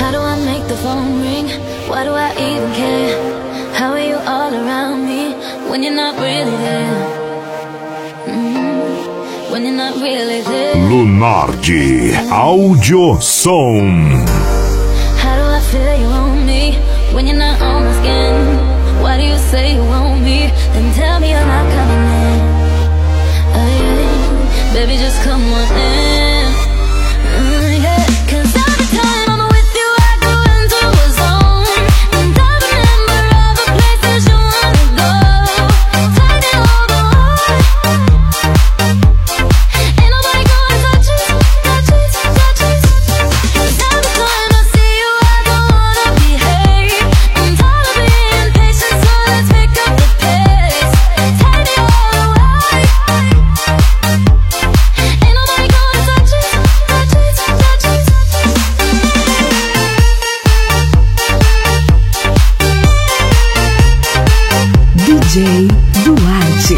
Why do I make the phone ring? Why do I even care? How are you all around me when you're not really there? When you're not really there. Lunardi Áudio Som. How do I feel you on me when you're not on my skin? Why do you say you want me, then tell me you're not coming in? Oh yeah, baby, just come on in. Yeah, 'cause every time I'm with you I go into a zone, and I remember all the places you wanna go. Take it all the way. Ain't nobody gonna touch it, touch it, touch it. 'Cause every time I see you I don't wanna behave. I'm tired of being patient, so let's pick up the pace. Take it all the way. Ain't nobody gonna touch it, touch it, touch it. DJ Duarte.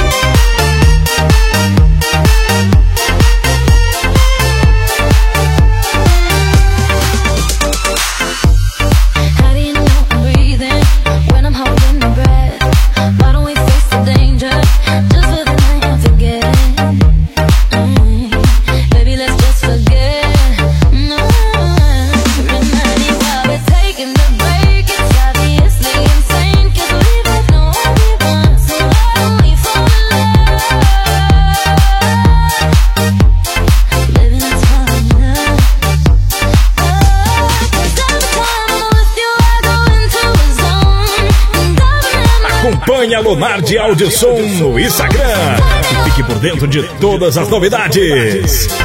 How do you know I'm breathing when I'm holding my breath? Why don't we face the danger just for the night and forget? Baby, let's just forget. Remind me why we're taking the break. It's obviously insane, 'cause we both know what we want. So why don't we fall in love? Baby, let's fall in love. 'Cause every time I'm with you I go into a zone, and I remember. Acompanhe a Lunardi Áudio Som no Instagram e fique por dentro de todas as novidades.